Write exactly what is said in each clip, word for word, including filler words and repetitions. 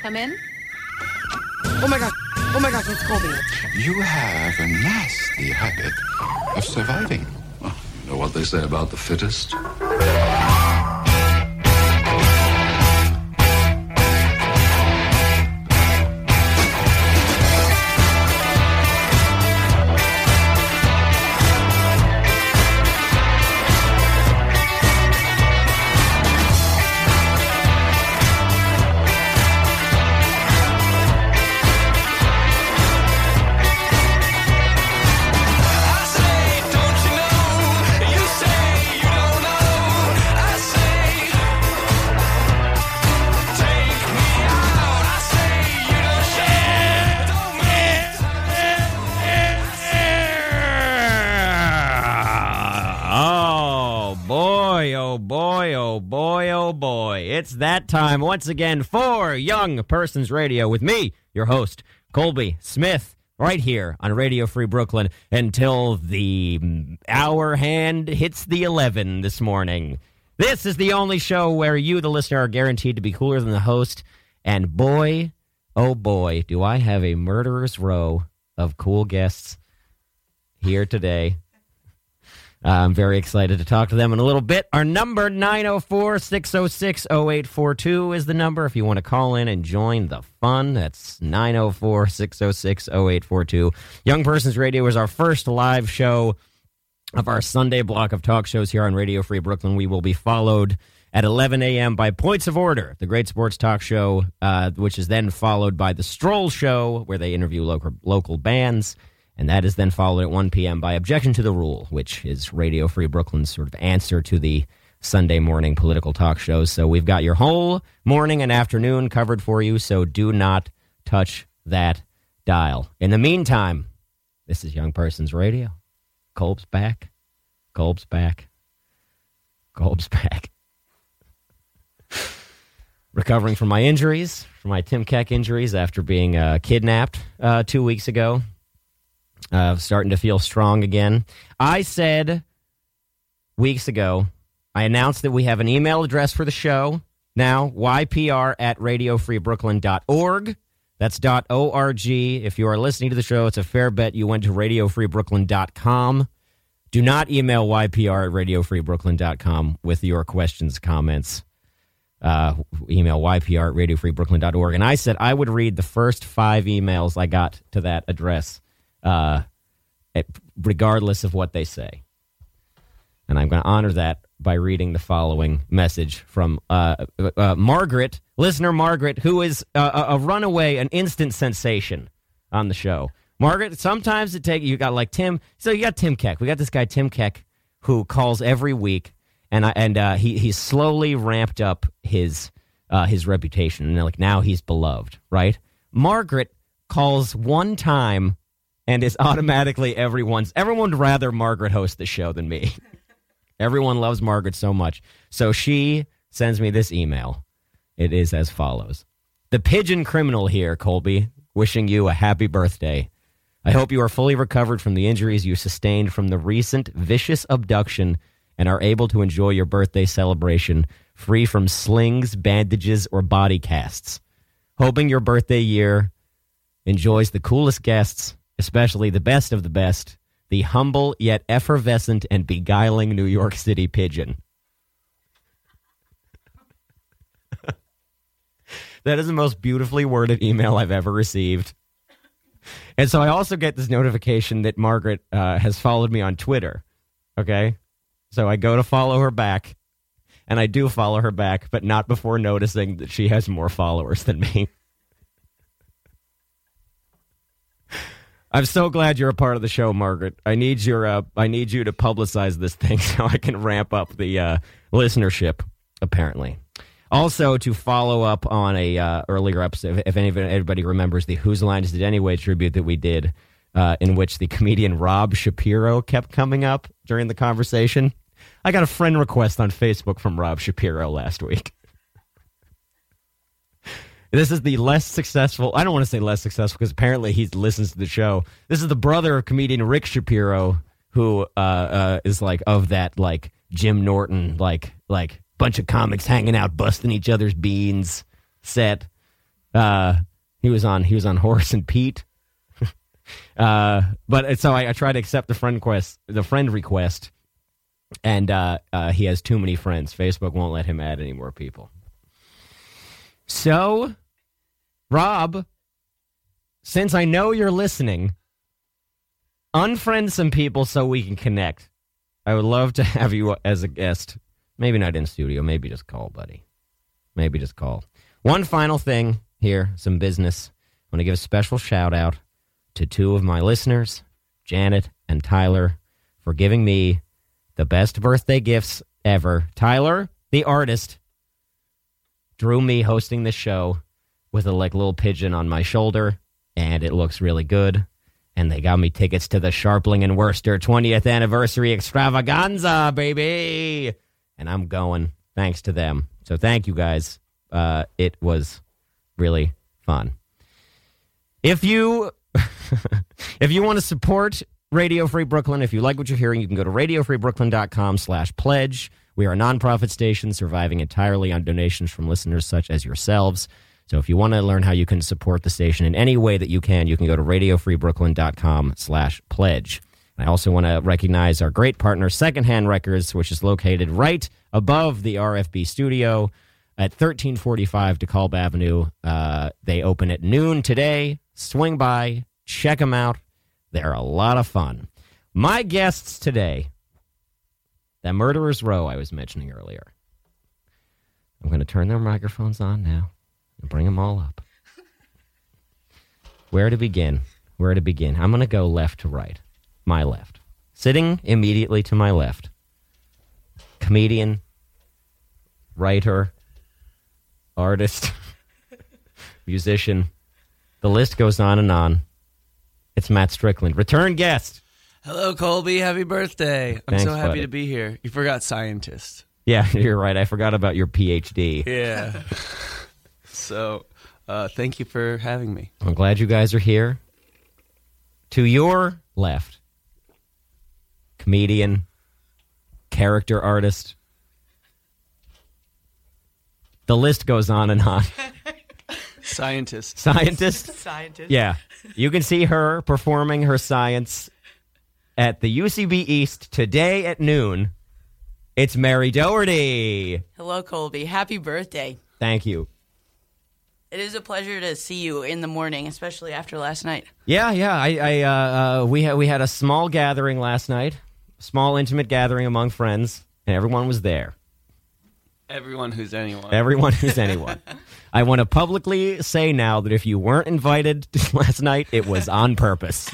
Come in. Oh my gosh. Oh my gosh, it's Colby. You have a nasty habit of surviving. Well, you know what they say about the fittest? It's that time once again for Young Persons Radio with me, your host, Colby Smith, right here on Radio Free Brooklyn until the hour hand hits the eleven this morning. This is the only show where you, the listener, are guaranteed to be cooler than the host. And boy, oh boy, do I have a murderer's row of cool guests here today. I'm very excited to talk to them in a little bit. Our number, nine oh four, six oh six, oh eight four two is the number. If you want to call in and join the fun, that's nine oh four, six oh six, oh eight four two. Young Persons Radio is our first live show of our Sunday block of talk shows here on Radio Free Brooklyn. We will be followed at eleven a.m. by Points of Order, the great sports talk show, uh, which is then followed by The Stroll Show, where they interview local, local bands. And that is then followed at one p.m. by Objection to the Rule, which is Radio Free Brooklyn's sort of answer to the Sunday morning political talk shows. So we've got your whole morning and afternoon covered for you, so do not touch that dial. In the meantime, this is Young Persons Radio. Kolb's back. Kolb's back. Kolb's back. Recovering from my injuries, from my Tim Keck injuries after being uh, kidnapped uh, two weeks ago. Uh, starting to feel strong again. I said weeks ago, I announced that we have an email address for the show now, Y P R at radio free brooklyn dot org. That's .org. If you are listening to the show, it's a fair bet you went to radio free brooklyn dot com. Do not email Y P R at radio free brooklyn dot com with your questions, comments. Uh, email Y P R at radio free brooklyn dot org. And I said I would read the first five emails I got to that address. Uh, regardless of what they say. And I'm going to honor that by reading the following message from uh, uh, Margaret, listener Margaret, who is uh, a runaway, an instant sensation on the show. Margaret, sometimes it takes, you got like Tim, so you got Tim Keck. We got this guy, Tim Keck, who calls every week, and I, and uh, he he's slowly ramped up his uh, his reputation, and like now he's beloved, right? Margaret calls one time and is automatically everyone's... Everyone would rather Margaret host the show than me. Everyone loves Margaret so much. So she sends me this email. It is as follows. The pigeon criminal here, Colby, wishing you a happy birthday. I hope you are fully recovered from the injuries you sustained from the recent vicious abduction and are able to enjoy your birthday celebration free from slings, bandages, or body casts. Hoping your birthday year enjoys the coolest guests, especially the best of the best, the humble yet effervescent and beguiling New York City pigeon. That is the most beautifully worded email I've ever received. And so I also get this notification that Margaret uh, has followed me on Twitter. Okay? So I go to follow her back, and I do follow her back, but not before noticing that she has more followers than me. I'm so glad you're a part of the show, Margaret. I need your, uh, I need you to publicize this thing so I can ramp up the uh, listenership, apparently. Also, to follow up on a uh, earlier episode, if anybody, anybody remembers the Whose Lines Did Anyway tribute that we did, uh, in which the comedian Rob Shapiro kept coming up during the conversation. I got a friend request on Facebook from Rob Shapiro last week. This is the less successful, I don't want to say less successful because apparently he listens to the show. This is the brother of comedian Rick Shapiro, who uh, uh, is like of that like Jim Norton, like like bunch of comics hanging out, busting each other's beans set. Uh, he was on he was on Horace and Pete. uh, but so I, I tried to accept the friend request, the friend request, and uh, uh, he has too many friends. Facebook won't let him add any more people. So, Rob, since I know you're listening, unfriend some people so we can connect. I would love to have you as a guest. Maybe not in studio. Maybe just call, buddy. Maybe just call. One final thing here, some business. I want to give a special shout out to two of my listeners, Janet and Tyler, for giving me the best birthday gifts ever. Tyler, the artist, drew me hosting this show with a like little pigeon on my shoulder, and it looks really good. And they got me tickets to the Sharpling and Worcester twentieth anniversary extravaganza, baby. And I'm going thanks to them. So thank you guys. Uh, it was really fun. If you if you want to support Radio Free Brooklyn, if you like what you're hearing, you can go to radio free brooklyn dot com slash pledge. We are a nonprofit station surviving entirely on donations from listeners such as yourselves. So if you want to learn how you can support the station in any way that you can, you can go to radio free brooklyn dot com slash pledge. I also want to recognize our great partner, Secondhand Records, which is located right above the R F B studio at thirteen forty-five DeKalb Avenue. Uh, they open at noon today. Swing by, check them out. They're a lot of fun. My guests today, that Murderer's Row I was mentioning earlier. I'm going to turn their microphones on now and bring them all up. Where to begin? Where to begin? I'm going to go left to right. My left. Sitting immediately to my left. Comedian, writer, artist, musician. The list goes on and on. It's Matt Strickland. Return guest. Hello, Colby. Happy birthday. I'm Thanks, so happy buddy. to be here. You forgot scientist. Yeah, you're right. I forgot about your P H D. Yeah. so, uh, thank you for having me. I'm glad you guys are here. To your left, comedian, character artist. The list goes on and on. Scientist. Scientist. Scientist. Yeah. You can see her performing her science at the U C B East today at noon. It's Mary Doherty. Hello, Colby. Happy birthday. Thank you. It is a pleasure to see you in the morning, especially after last night. Yeah, yeah. I, I, uh, uh, we had we had a small gathering last night, small intimate gathering among friends, and everyone was there. Everyone who's anyone. Everyone who's anyone. I want to publicly say now that if you weren't invited last night, it was on purpose.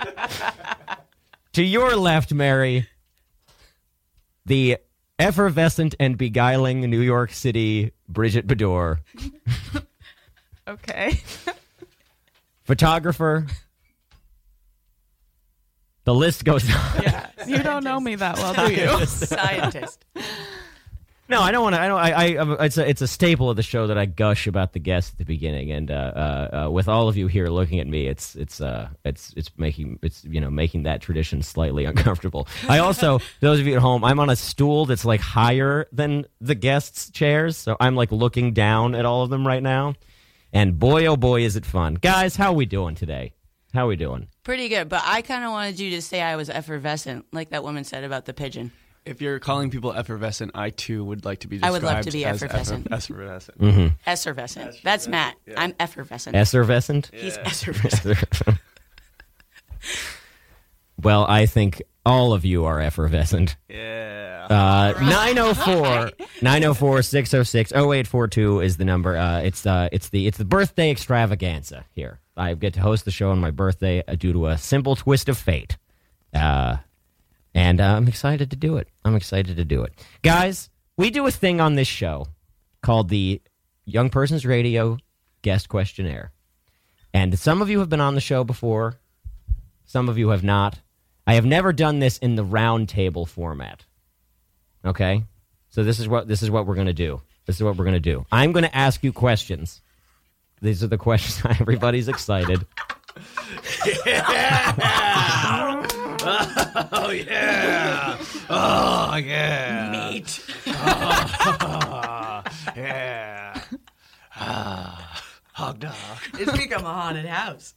To your left, Mary, the effervescent and beguiling New York City Bridget Bador. Okay. Photographer. The list goes on. Yeah. You don't know me that well, do you? Scientist. No, I don't want to. I don't. I, I. It's a. It's a staple of the show that I gush about the guests at the beginning, and uh, uh, uh, with all of you here looking at me, it's it's uh, it's it's making it's you know making that tradition slightly uncomfortable. I also, those of you at home, I'm on a stool that's like higher than the guests' chairs, so I'm like looking down at all of them right now, and boy, oh boy, is it fun, guys! How we doing today? How we doing? Pretty good, but I kind of wanted you to say I was effervescent, like that woman said about the pigeon. If you're calling people effervescent, I too would like to be I described would love to be as effervescent. effer- effervescent. Mm-hmm. Effervescent. That's Matt. Yeah. I'm effervescent. Effervescent. He's Yeah. effervescent. Well, I think all of you are effervescent. Yeah. Uh, nine oh four, nine oh four, six oh six, oh eight four two is the number. Uh, it's uh, it's the it's the birthday extravaganza here. I get to host the show on my birthday uh, due to a simple twist of fate. Uh, and uh, I'm excited to do it. I'm excited to do it. Guys, we do a thing on this show called the Young Persons Radio Guest Questionnaire. And some of you have been on the show before. Some of you have not. I have never done this in the round table format. Okay? So this is what this is what we're going to do. This is what we're going to do. I'm going to ask you questions. These are the questions. Everybody's excited. Yeah. Oh, yeah. Oh, yeah. Meat. Oh, yeah. Ah. Hog dog. It's become a haunted house.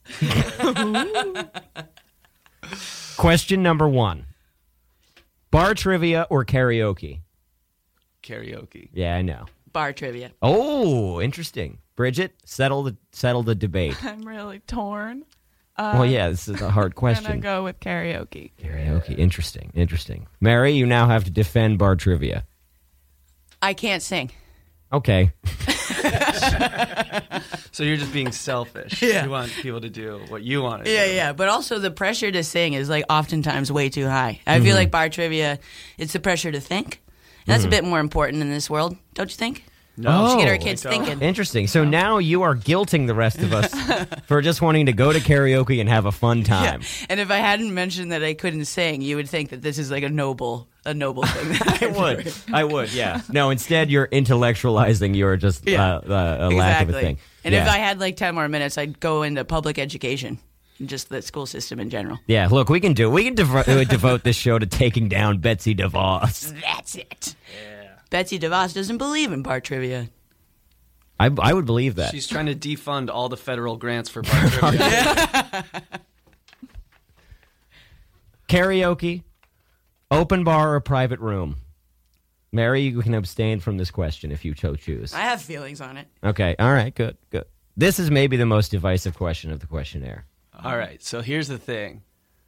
Question number one. Bar trivia or karaoke? Karaoke. Yeah, I know. Bar trivia. Oh, interesting. Bridget, settle the settle the debate. I'm really torn. Uh, Well, yeah, this is a hard I'm question. gonna go with karaoke. Karaoke, interesting, interesting. Mary, you now have to defend bar trivia. I can't sing. Okay. So you're just being selfish. Yeah. You want people to do what you want to Yeah, do. yeah. But also the pressure to sing is like oftentimes way too high. I Mm-hmm. feel like bar trivia, it's the pressure to think. And that's Mm-hmm. a bit more important in this world, don't you think? No. We should get our Oh, kids I don't. thinking. Interesting. So now you are guilting the rest of us for just wanting to go to karaoke and have a fun Yeah. time. And if I hadn't mentioned that I couldn't sing, you would think that this is like a noble, a noble thing. That I I'm would. doing. I would, yeah. No, instead you're intellectualizing your just Yeah. uh, uh, a lack of a Exactly. thing. And yeah. if I had like ten more minutes, I'd go into public education, just the school system in general. Yeah, look, we can do it. We can devo- uh, devote this show to taking down Betsy DeVos. That's it. Yeah. Betsy DeVos doesn't believe in bar trivia. I, I would believe that. She's trying to defund all the federal grants for bar trivia. Karaoke, open bar or private room? Mary, you can abstain from this question if you so choose. I have feelings on it. Okay, all right, good, good. This is maybe the most divisive question of the questionnaire. All right, so here's the thing.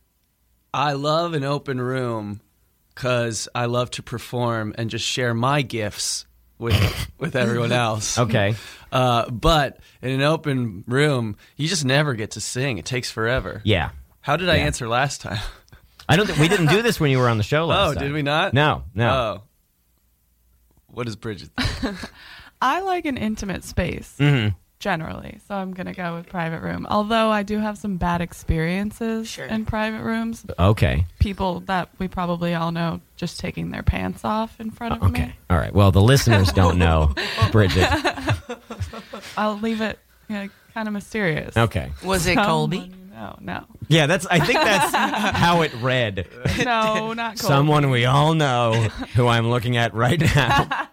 I love an open room because I love to perform and just share my gifts with with everyone else. Okay. Uh, but in an open room, you just never get to sing. It takes forever. Yeah. How did I Yeah. answer last time? I don't think we didn't do this when you were on the show last Oh, time. did we not? No, no. Oh. What is Bridget? I like an intimate space Mm-hmm. generally, so I'm gonna go with private room. Although I do have some bad experiences Sure. in private rooms. Okay. People that we probably all know just taking their pants off in front of Okay. me. All right. Well, the listeners don't know, Bridget. I'll leave it you know, kind of mysterious. Okay. Was it Someone Colby? you know. No, Yeah, that's. I think that's how it read. no, not Colby. Someone we all know, who I'm looking at right now.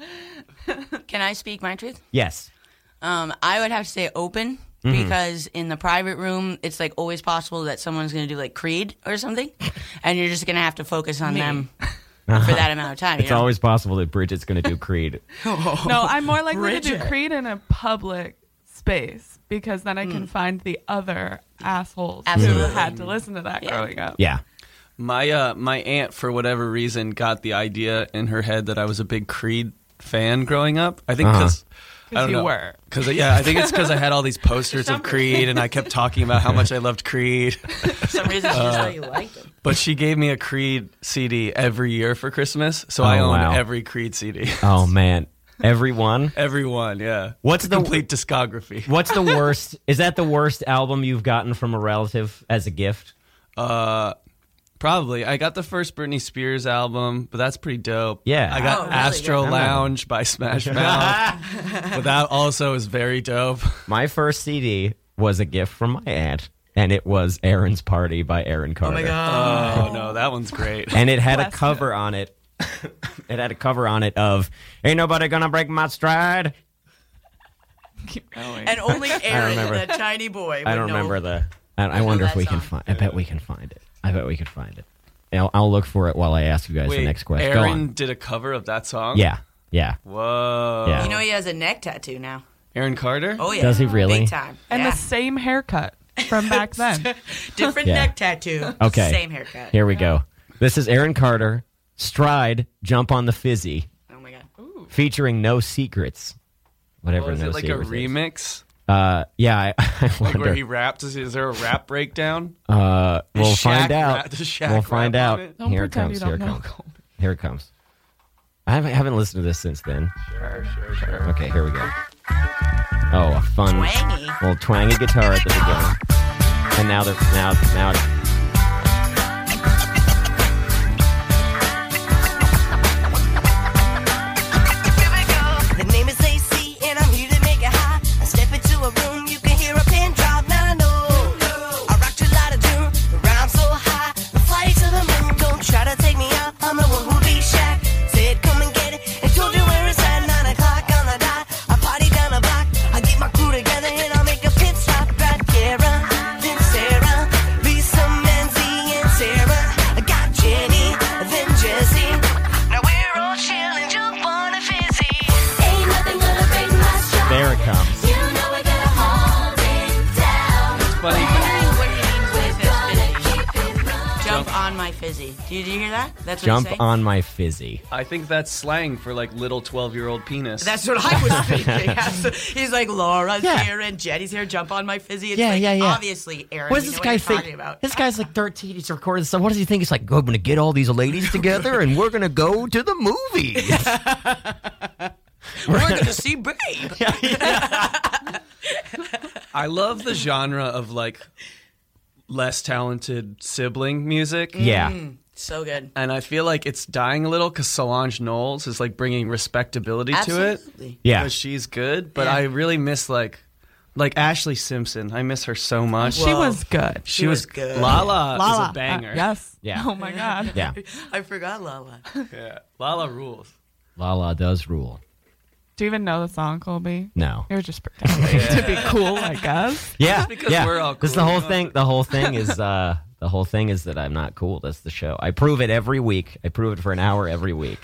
Can I speak my truth? Yes. Um, I would have to say open Mm-hmm. because in the private room, it's like always possible that someone's going to do like Creed or something, and you're just going to have to focus on them for that amount of time. You It's know? always possible that Bridget's going to do Creed. No, I'm more likely to do Bridget. Creed in a public space because then I can find the other assholes who Absolutely. had to listen to that Yeah. growing up. Yeah. My uh, my aunt, for whatever reason, got the idea in her head that I was a big Creed fan growing up. I think Uh-huh. because I 'Cause don't you know. were. Cause yeah, I think it's because I had all these posters of Creed, and I kept talking about how much I loved Creed. For some reason, she just thought you liked them. But she gave me a Creed C D every year for Christmas, so I Oh, own wow. every Creed C D. Oh man. Everyone. Every one, yeah. What's The the complete discography? What's the worst? Is that the worst album you've gotten from a relative as a gift? Uh, probably. I got the first Britney Spears album, but that's pretty dope. Yeah. I got Oh, really Astro good. Lounge by Smash Mouth, but that also is very dope. My first C D was a gift from my aunt, and it was Aaron's Party by Aaron Carter. Oh my god! Oh no, that one's great. And it had a Bless cover on it. It had a cover on it of "Ain't nobody gonna break my stride." Keep going. And only Aaron, remember. the tiny boy, would I don't know. remember the. I, I know wonder if that we can song. find. I bet we can find it. I bet we can find it. I'll, I'll look for it while I ask you guys Wait, the next question. Go Aaron on. did a cover of that song? Yeah, yeah. Whoa. Yeah. You know he has a neck tattoo now. Aaron Carter? Oh yeah, Does he really? Big time. and yeah. the same haircut from back then. different Yeah. neck tattoo. Okay. Same haircut. Here we go. This is Aaron Carter, Stride, Jump on the Fizzy, Oh my god. featuring No Secrets. Whatever Oh, is No it like a Secrets is. remix? Uh, yeah, I, I Like wonder. where he raps? Is, is there a rap breakdown? uh, we'll Does Shaq find out. rap- does Shaq We'll find rap out. on it? Don't Here it pretend comes. you Here it don't know. comes. Here it comes. I haven't, haven't listened to this since then. Sure, sure, sure. Okay, here we go. Oh, a fun Twangy. little twangy guitar at the beginning, and now they're now now. The name is A C, and I'm here to make it hot. I step into a room, you can hear a pin drop. Now I know I rock to light a tune, the rhyme so high, the flight to the moon. Don't try to take me out, I'm the one who'll be Shaq. Said come and get it, and told you where it's at. Nine o'clock on the dot, I party down the block. I get my crew together fizzy. Did you hear that? That's what Jump he's saying? on my fizzy. I think that's slang for like little twelve-year-old penis. That's what I was thinking. So he's like, Laura's Yeah. here and Jenny's here. Jump on my fizzy. It's Yeah, like, yeah, yeah. obviously, Aaron. What does we this know guy what you're think? talking about. This guy's like thirteen. He's recording stuff. What does he think? He's like, "Go, I'm going to get all these ladies together, and we're going to go to the movies." We're going to see Babe. I love the genre of like less talented sibling music. Yeah. So good. And I feel like it's dying a little because Solange Knowles is like bringing respectability to it. Absolutely. Yeah. Because she's good, but Yeah. I really miss like like Ashley Simpson. I miss her so much. She was good. she, was was good. Lala, Lala. is a banger. Uh, yes. Yeah. Oh my God. Yeah. I forgot Lala. Yeah. Lala rules. Lala does rule. Do you even know the song, Colby? No. You're just pretending to be cool, I guess. Yeah. because yeah. we're all Because cool. the whole thing, the whole thing is, uh, the whole thing is that I'm not cool. That's the show. I prove it every week. I prove it for an hour every week.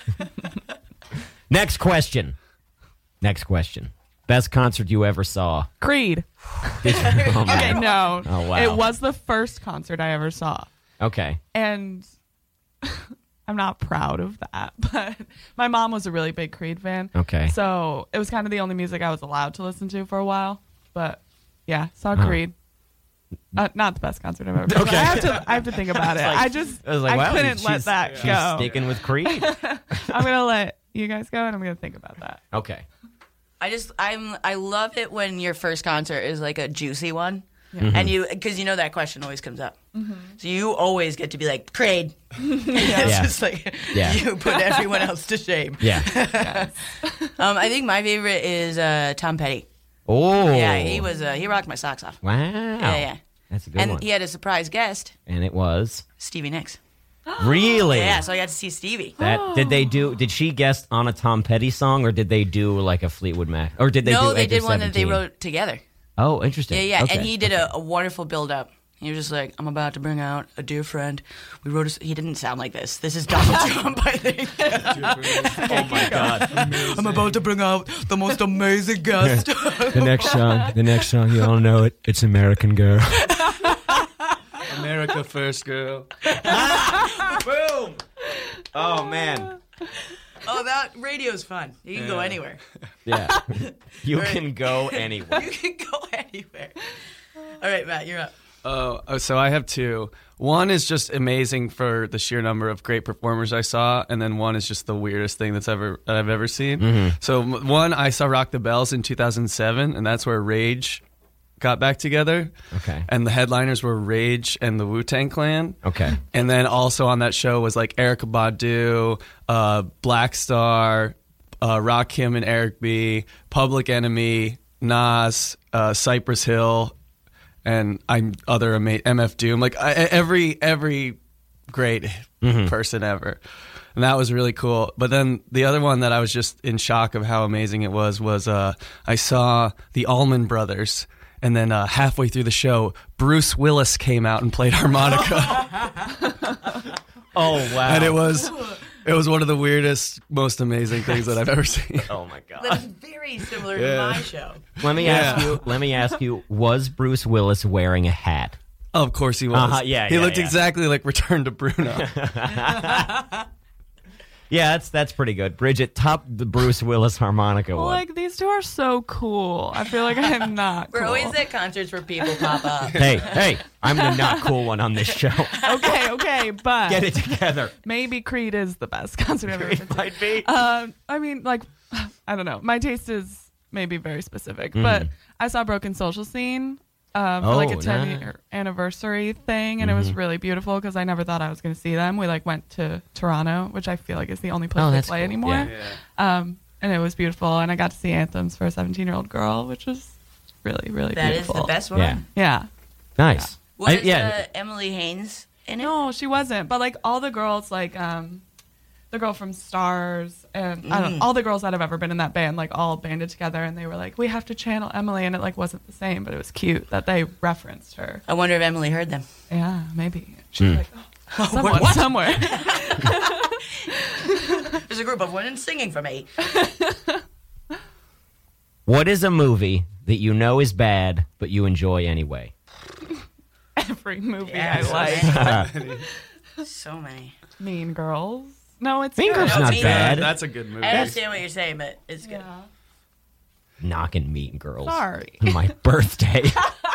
Next question. Next question. Best concert you ever saw? Creed. Did you- oh, Okay, man. no. Oh, wow. It was the first concert I ever saw. Okay. And I'm not proud of that, but my mom was a really big Creed fan. Okay. So it was kind of the only music I was allowed to listen to for a while. But yeah, saw Huh. Creed. Uh, not the best concert I've ever been. Okay. I have to. I have to think about it. like- I just. I was like, I wow, couldn't she's- let that She's go. sticking with Creed. I'm gonna let you guys go, and I'm gonna think about that. Okay. I just I'm I love it when your first concert is like a juicy one, Mm-hmm. and you because you know that question always comes up, so you always get to be like Creed. It's Yeah. just like Yeah. you put everyone else to shame. Yeah. Um, I think my favorite is uh, Tom Petty. Oh. Yeah, he was uh, he rocked my socks off. Wow. Yeah, yeah. That's a good And one. he had a surprise guest, And it was Stevie Nicks. really. Yeah, so I got to see Stevie. That did they do? Did she guest on a Tom Petty song, or did they do like a Fleetwood Mac, or did they? no, do they Edge did of one that they seventeen? wrote together. Oh, interesting. Yeah, yeah, Okay. and he did a, a wonderful build up. He was just like, "I'm about to bring out a dear friend." We wrote. A, s- he didn't sound like this. This is Donald Trump, I think. Oh my God. I'm about to bring out the most amazing guest. The next song, the next song, you all know it. It's American Girl. America first, girl. Boom. Oh man. Oh, that radio's fun. You can go Yeah. anywhere. Yeah. You Right. can go anywhere. You can go anywhere. All right, Matt, you're up. Oh, oh, so I have two. One is just amazing for the sheer number of great performers I saw, and then one is just the weirdest thing that's ever that I've ever seen. Mm-hmm. So m- one, I saw Rock the Bells in two thousand seven, and that's where Rage got back together. Okay. And the headliners were Rage and the Wu-Tang Clan. Okay. And then also on that show was like Erykah Badu, uh, Black Star, uh, Rakim and Eric B, Public Enemy, Nas, uh, Cypress Hill, and I'm other ama- M F Doom. Like I, every every great person ever. And that was really cool. But then the other one that I was just in shock of how amazing it was was uh, I saw the Allman Brothers. And then uh, halfway through the show, Bruce Willis came out and played harmonica. Oh wow. And it was it was one of the weirdest, most amazing things that I've ever seen. Oh my God. That's very similar Yeah. to my show. Let me Yeah. ask you. Let me ask you. Was Bruce Willis wearing a hat? Of course he was. Uh-huh, yeah, he yeah, looked yeah. exactly like Return to Bruno. Yeah, that's that's pretty good. Bridget, top the Bruce Willis harmonica Well, one. like these two are so cool. I feel like I'm not. We're cool. always at concerts where people pop up. Hey, hey, I'm the not cool one on this show. Okay, okay, but Get it together. maybe Creed is the best concert I've ever been to. Might be. Um, I mean, like, I don't know. My taste is maybe very specific, Mm-hmm. but I saw Broken Social Scene um, for like Oh, a ten nice. year anniversary thing, and it was Mm-hmm. really beautiful because I never thought I was going to see them. We like went to Toronto, which I feel like is the only place Oh, they that's play cool. anymore. Yeah. Um, and it was beautiful, and I got to see anthems for a seventeen year old girl, which was really, really That is beautiful. the best one. Yeah. Yeah. Nice. Was I- yeah. uh, Emily Haynes in it? No, she wasn't. But like all the girls, like um, the girl from Stars, and I don't Mm. all the girls that have ever been in that band, like all banded together, and they were like, "We have to channel Emily," and it like wasn't the same, but it was cute that they referenced her. I wonder if Emily heard them. Yeah, maybe she's Hmm. like, oh, someone somewhere. There's a group of women singing for me. What is a movie that you know is bad but you enjoy anyway? Every movie Yeah, I like. So many. Mean Girls. No, it's Mean good. Girls No, not Mean bad. That's a good movie. I understand what you're saying, but it's good. Yeah. Knocking Mean Girls. Sorry. On my birthday.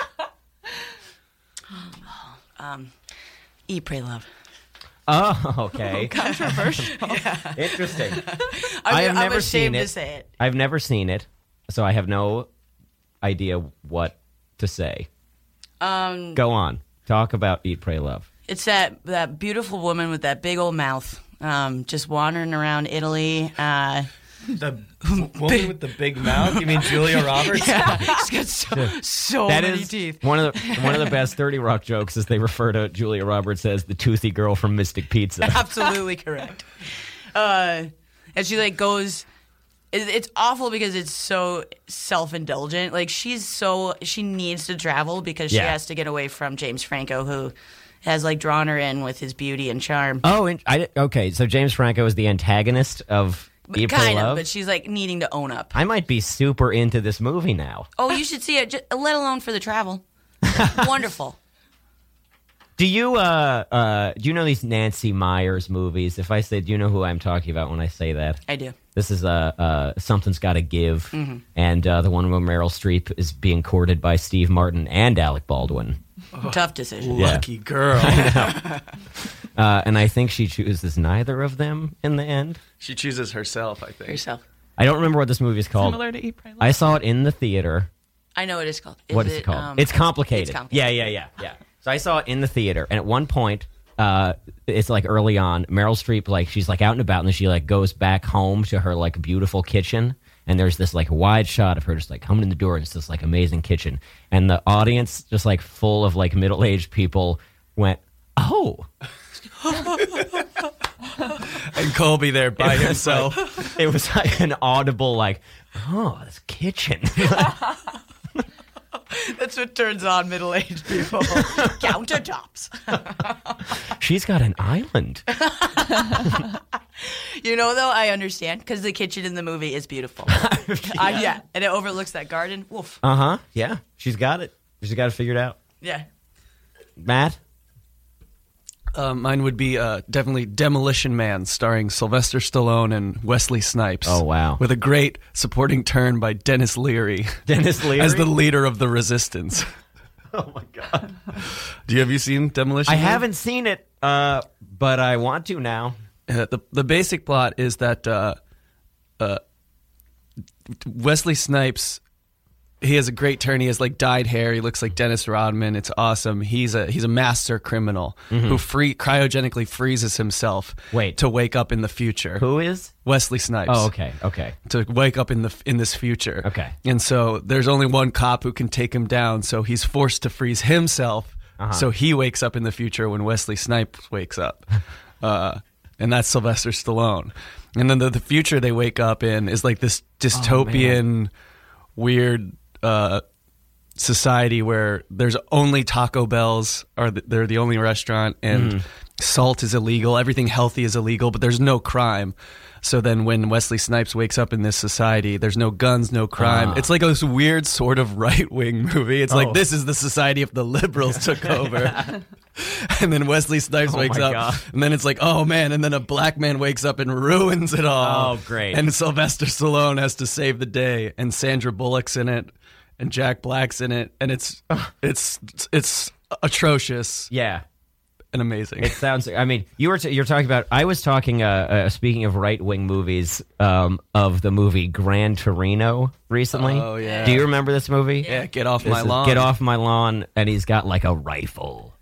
Um, Eat, Pray, Love. Oh, okay. Controversial. Interesting. I, I have I'm never ashamed seen it. to say it. I've never seen it, so I have no idea what to say. Um, Go on. Talk about Eat, Pray, Love. It's that that beautiful woman with that big old mouth, um, just wandering around Italy. Uh, The woman with the big mouth? You mean Julia Roberts? yeah, she's got so, so That many is teeth. one of the one of the best thirty Rock jokes is they refer to Julia Roberts as the toothy girl from Mystic Pizza. Absolutely correct. Uh, and she like goes. it- It's awful because it's so self-indulgent. Like she's so she needs to travel because she Yeah. has to get away from James Franco, who has like drawn her in with his beauty and charm. Oh, and I, okay. So James Franco is the antagonist of Eat, Pray, kind of, Love. but she's like needing to own up. I might be super into this movie now. Oh, you should see it, just, let alone for the travel. Wonderful. Do you uh uh do you know these Nancy Meyers movies? If I say, do you know who I'm talking about when I say that? I do. This is uh, uh Something's Gotta Give, Mm-hmm. and uh, the one where Meryl Streep is being courted by Steve Martin and Alec Baldwin. Tough decision. Yeah. Lucky girl. Uh, and I think she chooses neither of them in the end. She chooses herself, I think. Yourself. I don't remember what this movie is called. Similar to Eat, Pray, Love. I saw it in the theater. I know what it's called. Is What is it called? um, it's complicated. It's complicated. Yeah, yeah, yeah, yeah. So I saw it in the theater, and at one point, uh, it's like early on, Meryl Streep, like she's like out and about, and then she like goes back home to her like beautiful kitchen, and there's this like wide shot of her just like coming in the door, and it's this like amazing kitchen, and the audience just like full of like middle aged people went, oh. And Colby there by It was himself. like- it was like an audible like, oh, this kitchen. That's what turns on middle-aged people. Countertops. She's got an island. You know, though, I understand because the kitchen in the movie is beautiful. yeah. Uh, yeah, and it overlooks that garden. Woof. Uh huh. Yeah, she's got it. She's got it figured out. Yeah. Matt. Uh, mine would be uh, definitely Demolition Man, starring Sylvester Stallone and Wesley Snipes. Oh, wow. With a great supporting turn by Dennis Leary Dennis Leary as the leader of the resistance. Oh my god. Do you have you seen Demolition I Man? haven't seen it, uh, but I want to now. Uh, the the basic plot is that uh, uh, Wesley Snipes, he has a great turn. He has like dyed hair. He looks like Dennis Rodman. It's awesome. He's a he's a master criminal who free cryogenically freezes himself. Wait. to wake up in the future. Who is? Wesley Snipes. Oh, okay, okay. To wake up in the in this future. Okay. And so there's only one cop who can take him down. So he's forced to freeze himself. Uh-huh. So he wakes up in the future when Wesley Snipes wakes up. Uh, and that's Sylvester Stallone. And then the, the future they wake up in is like this dystopian, weird uh, society where there's only Taco Bells, or th- they're the only restaurant, and salt is illegal. Everything healthy is illegal, but there's no crime. So then when Wesley Snipes wakes up in this society, there's no guns, no crime. Ah. It's like this weird sort of right-wing movie. It's Oh. like, this is the society if the liberals took over. And then Wesley Snipes Oh wakes my up, God. and then it's like, oh man, and then a black man wakes up and ruins it all. Oh, great. And Sylvester Stallone has to save the day, and Sandra Bullock's in it, and Jack Black's in it, and it's it's it's atrocious Yeah. and amazing. It sounds. I mean, you were t- you're talking about. I was talking. Uh, uh, speaking of right wing movies, um, of the movie Gran Torino recently. Oh, yeah. Do you remember this movie? yeah, get off This my is lawn. Get off my lawn, and he's got like a rifle.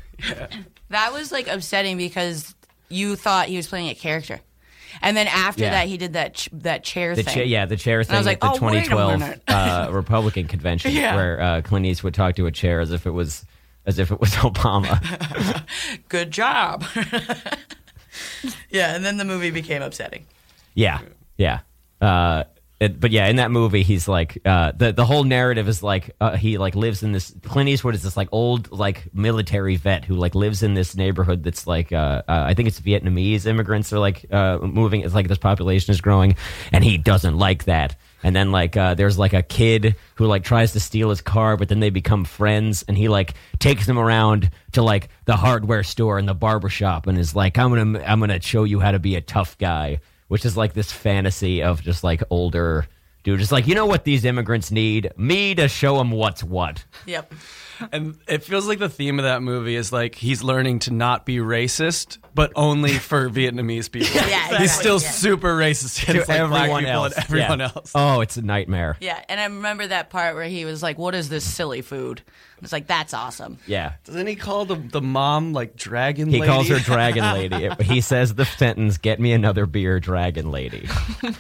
That was like upsetting because you thought he was playing a character. And then after Yeah. that, he did that ch- that chair The thing. cha- yeah, the chair thing I was like, at the "Oh, wait a twenty twelve minute." uh, Republican convention, Yeah. where uh, Clint Eastwood talked to a chair as if it was as if it was Obama. Good job. Yeah, and then the movie became upsetting. Yeah, yeah. Uh, it, but yeah, in that movie, he's like uh, the the whole narrative is like uh, he like lives in this. Clint Eastwood is this like old like military vet who like lives in this neighborhood that's like uh, uh, I think it's Vietnamese immigrants are like uh, moving. It's like this population is growing, and he doesn't like that. And then like uh, there's like a kid who like tries to steal his car, but then they become friends, and he like takes them around to like the hardware store and the barber shop, and is like, I'm gonna I'm gonna show you how to be a tough guy, which is like this fantasy of just like older dude, just like, you know what these immigrants need? Me to show them what's what. Yep. And it feels like the theme of that movie is like he's learning to not be racist, but only for Vietnamese people. Yeah, exactly. He's still Yeah. super racist To against like, black everyone people else. and everyone Yeah. else. Oh, it's a nightmare. Yeah, and I remember that part where he was like, "What is this silly food?" It's like, that's awesome. Yeah. Doesn't he call the the mom like dragon He lady? calls her Dragon Lady. He says the sentence, "Get me another beer, Dragon Lady."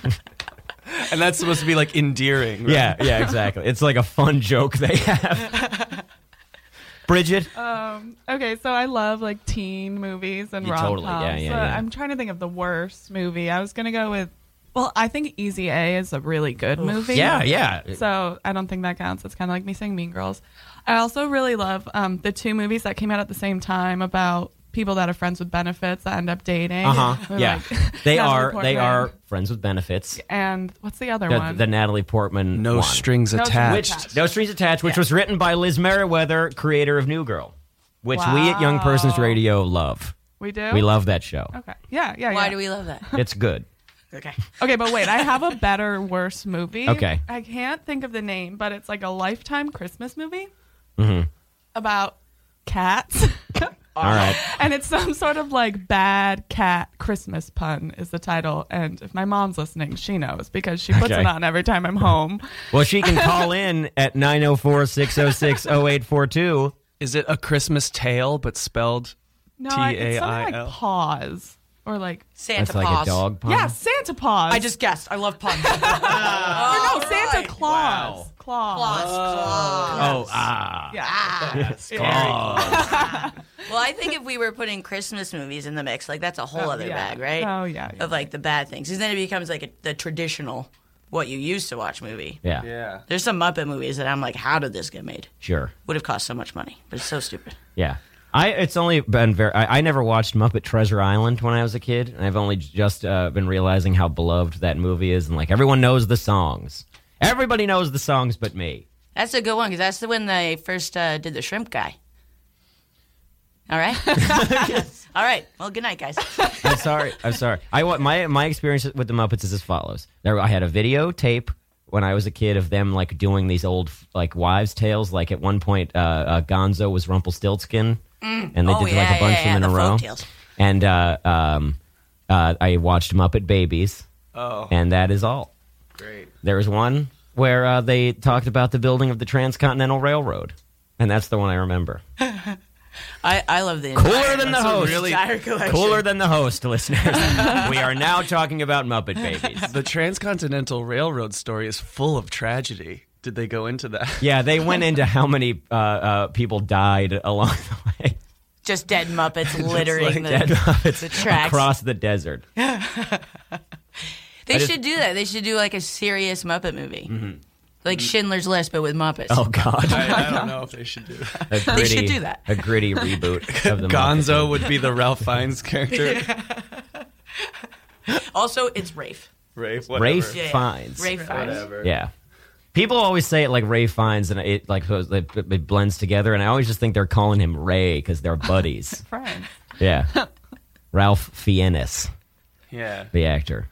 And that's supposed to be like endearing. Right? Yeah, yeah, exactly. It's like a fun joke they have. Bridget? Um, okay, so I love like teen movies and You rom-coms. totally- yeah, yeah, So yeah. I'm trying to think of the worst movie. I was gonna go with, well, I think Easy A is a really good movie. Yeah, yeah. So I don't think that counts. It's kind of like me saying Mean Girls. I also really love um, the two movies that came out at the same time about people that are friends with benefits that end up dating. Uh-huh. They're Yeah. like- They Natalie are they Portman. are friends with benefits. And what's the other The, one? the Natalie Portman No one. strings No strings attached. attached. No Strings Attached, which Yeah. was written by Liz Meriwether, creator of New Girl, which we at Young Persons Wow. Radio love. we do. We love that show. Okay. Yeah. Yeah. Why yeah. do we love that? It's good. Okay. Okay, but wait, I have a better, worse movie. Okay. I can't think of the name, but it's like a Lifetime Christmas movie Mm-hmm. about cats. All right. And it's some sort of like bad cat Christmas pun is the title. And if my mom's listening, she knows because she puts Okay. it on every time I'm home. Well, she can call in at nine oh four, six oh six, oh eight four two. Is it A Christmas Tale but spelled No, I- it's something T A I L? like paws. Or like, Santa That's like Paws. a dog pun. yeah, Santa Paws. I just guessed. I love puns. Or no, Santa right. Claus. Wow. Claus. Claus, Claus. Oh, ah. Yeah. Oh. Well, I think if we were putting Christmas movies in the mix, like that's a whole Oh, other yeah. bag, right? Oh, yeah, yeah. Of like the bad things. Because then it becomes like a, the traditional, what you used to watch movie. Yeah, Yeah. There's some Muppet movies that I'm like, how did this get made? sure. Would have cost so much money, but it's so stupid. Yeah. I it's only been very I, I never watched Muppet Treasure Island when I was a kid, and I've only just uh, been realizing how beloved that movie is, and like everyone knows the songs. Everybody knows the songs but me. That's a good one because that's the when they first uh, did the shrimp guy. All right. All right. Well, good night, guys. I'm sorry. I'm sorry. I wa- my my experience with the Muppets is as follows. There, I had a videotape when I was a kid of them like doing these old like wives' tales. Like at one point, uh, uh, Gonzo was Rumpelstiltskin, and they Oh, did yeah, like a bunch yeah, of them in yeah, a the row. folktales. And uh, um, uh, I watched Muppet Babies, Oh, and that is all. great. There was one where uh, they talked about the building of the Transcontinental Railroad, and that's the one I remember. I, I love the Cooler entire, than the That's a host. really- entire collection. Cooler than the host, listeners. We are now talking about Muppet Babies. The Transcontinental Railroad story is full of tragedy. Did they go into that? Yeah, they went into how many uh, uh, people died along the way. Just dead Muppets littering like the, Dead Muppets the tracks. across the desert. They just- should do that. They should do like a serious Muppet movie. Like Schindler's List, but with Muppets. Oh, God. I, I don't know if they should do that. A gritty, should do that. A gritty reboot of the Gonzo Muppets. would be the Ralph Fiennes character. Also, it's Rafe. Rafe, whatever. Rafe Yeah, yeah. Fiennes. Rafe Fiennes. Whatever. Yeah. People always say it like Ray Fiennes, and it like it, it blends together. And I always just think they're calling him Ray because they're buddies. Friends. Yeah, Ralph Fiennes, Yeah. the actor.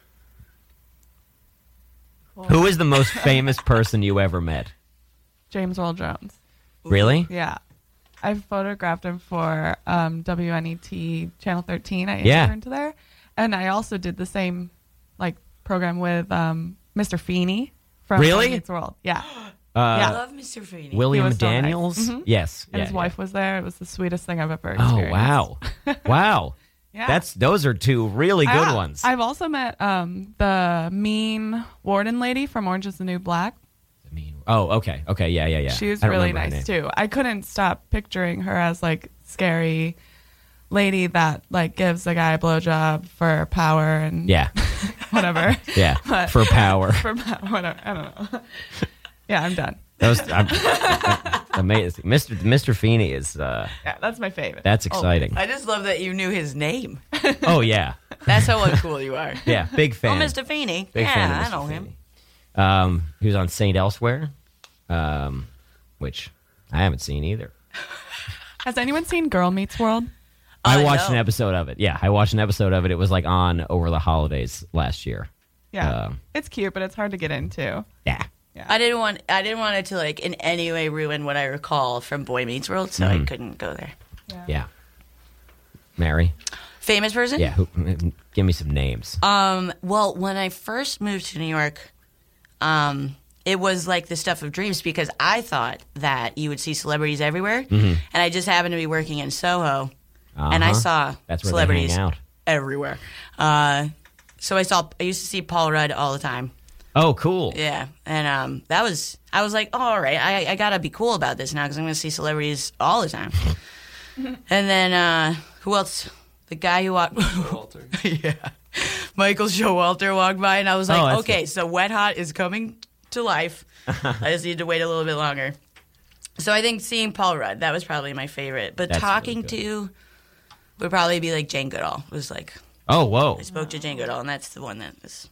Who is the most famous person you ever met? James Earl Jones. Really? Yeah. I photographed him for um, W N E T Channel thirteen. I Yeah. interned there. And I also did the same like program with um, Mister Feeney from Really? Boy Meets World. Yeah. I yeah. love Mister Feeney. William He was so nice. Daniels? Mhm. Yes. And Yeah, his yeah. wife was there. It was the sweetest thing I've ever Oh experienced. wow, wow. Yeah. That's those are two really good Ah, ones. I've also met um, the mean warden lady from Orange is the New Black. Oh, okay, okay, yeah, yeah, yeah. She was I don't really remember her nice name. too. I couldn't stop picturing her as like scary lady that like gives the guy a blowjob for power and Yeah, whatever. yeah. But- For power. for power, whatever. I don't know. Yeah, I'm done. Those I'm, amazing. Mister Mister Feeney is uh, Yeah, that's my favorite. that's exciting. I just love that you knew his name. Oh yeah, That's how uncool you are. yeah. Big Oh, fan. Mister Feeney. Big yeah, fan of I Mister know him. Feeney. Um, he was on Saint Elsewhere, um, which I haven't seen either. Has anyone seen Girl Meets World? I Uh, watched no. an episode of it. Yeah, I watched an episode of it. It was like on over the holidays last year. Yeah, Um, it's cute, but it's hard to get into. Yeah. I didn't want I didn't want it to like in any way ruin what I recall from Boy Meets World, so I couldn't go there. Yeah. Mary? Famous person? Yeah, who, give me some names. Um, well, when I first moved to New York, um, it was like the stuff of dreams because I thought that you would see celebrities everywhere, and I just happened to be working in Soho, and I Uh-huh. saw That's where celebrities they hang out. everywhere. Uh, so I saw I used to see Paul Rudd all the time. Oh, cool. Yeah, and um, that was I was like, oh, all right, I, I gotta be cool about this now because I'm gonna see celebrities all the time. And then uh, who else? The guy who walked. Walter. Yeah, Michael Showalter walked by, and I was Oh, like, that's okay, good. so Wet Hot is coming to life. I just need to wait a little bit longer. So I think seeing Paul Rudd, that was probably my favorite. But That's talking really to would probably be like Jane Goodall. It was like Oh, whoa. I spoke to Jane Goodall, and that's the one that was.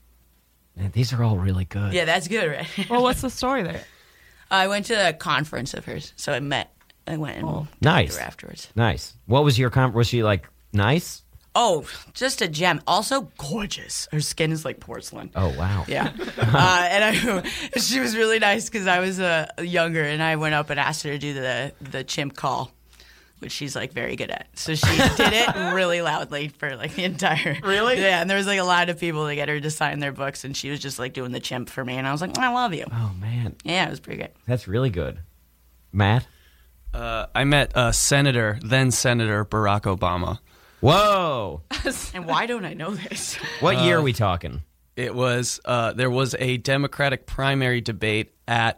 Man, these are all really good. Yeah, that's good, right? Well, what's the story there? I went to a conference of hers, so I met. I went and Oh, nice. met her afterwards. Nice. What was your comp? Was she like nice? Oh, just a gem. Also gorgeous. Her skin is like porcelain. Oh, wow. Yeah. uh, and I, she was really nice because I was uh, younger, and I went up and asked her to do the the chimp call, which she's like very good at. So she did it really loudly for like the entire. Really? Yeah. And there was like a lot of people to get her to sign their books, and she was just like doing the chimp for me, and I was like, I love you. Oh, man. Yeah, it was pretty good. That's really good. Matt? Uh, I met uh, Senator, then Senator Barack Obama. Whoa. And why don't I know this? What year are we talking? It was uh, there was a Democratic primary debate at